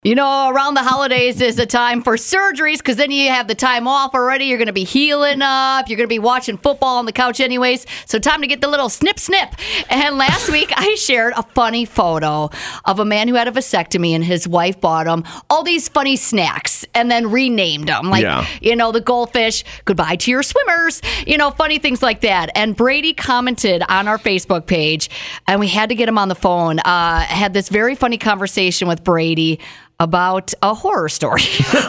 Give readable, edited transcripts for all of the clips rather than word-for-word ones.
You know, around the holidays is a time for surgeries because then you have the time off already. You're going to be healing up. You're going to be watching football on the couch anyways. So time to get the little snip. And last week I shared a funny photo of a man who had a vasectomy and his wife bought him all these funny snacks and then renamed them. Like, you know, the goldfish, goodbye to your swimmers, you know, funny things like that. And Brady commented on our Facebook page and we had to get him on the phone. Had this very funny conversation with Brady about a horror story.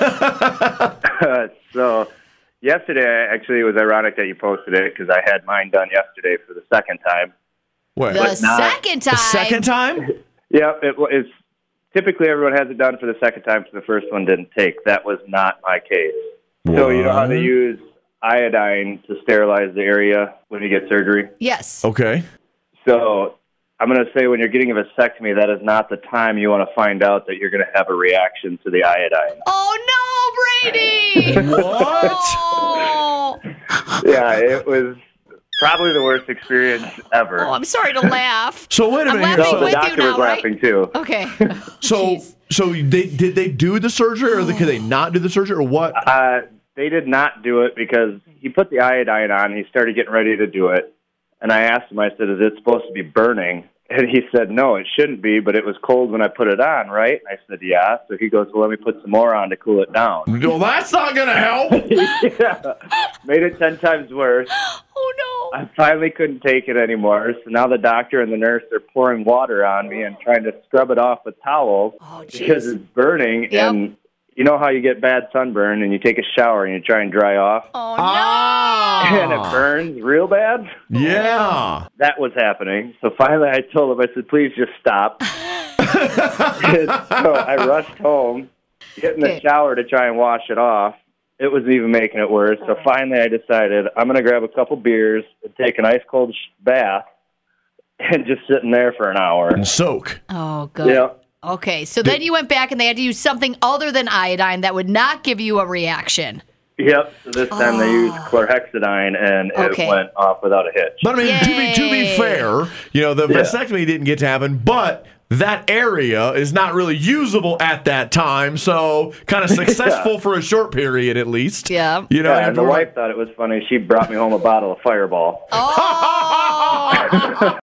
So yesterday, actually, it was ironic that you posted it because I had mine done yesterday for the second time. What? The second time? The second time? Yeah, it's typically everyone has it done for the second time, so the first one didn't take. That was not my case. What? So you know how they use iodine to sterilize the area when you get surgery? Yes. Okay. So I'm going to say when you're getting a vasectomy, that is not the time you want to find out that you're going to have a reaction to the iodine. Oh, no, Brady! What? Oh. Yeah, it was probably the worst experience ever. Oh, I'm sorry to laugh. So wait a minute. I'm here. laughing No, the with doctor you now, was laughing too. Okay. So did they do the surgery, or could they not do the surgery, or what? They did not do it because he put the iodine on. He started getting ready to do it. And I asked him, I said, is it supposed to be burning? And he said, no, it shouldn't be, but it was cold when I put it on, right? And I said, yeah. So he goes, well, let me put some more on to cool it down. Well, that's not going to help. Yeah. Made it 10 times worse. Oh, no. I finally couldn't take it anymore. So now the doctor and the nurse are pouring water on me and trying to scrub it off with towels because it's burning. Yep. And you know how you get bad sunburn and you take a shower and you try and dry off? Oh, no. And it burns real bad? Yeah. That was happening. So finally I told him, I said, please just stop. And so I rushed home, get in the shower to try and wash it off. It wasn't even making it worse. So finally I decided I'm going to grab a couple beers and take an ice cold bath and just sit in there for an hour. And soak. Oh, good. Yeah. Okay, so then you went back and they had to use something other than iodine that would not give you a reaction. Yep. So this time they used chlorhexidine, and it went off without a hitch. But I mean, to be fair, you know, the vasectomy didn't get to happen, but that area is not really usable at that time, so kind of successful for a short period at least. Yeah. You know, and the wife thought it was funny. She brought me home a bottle of Fireball. Oh!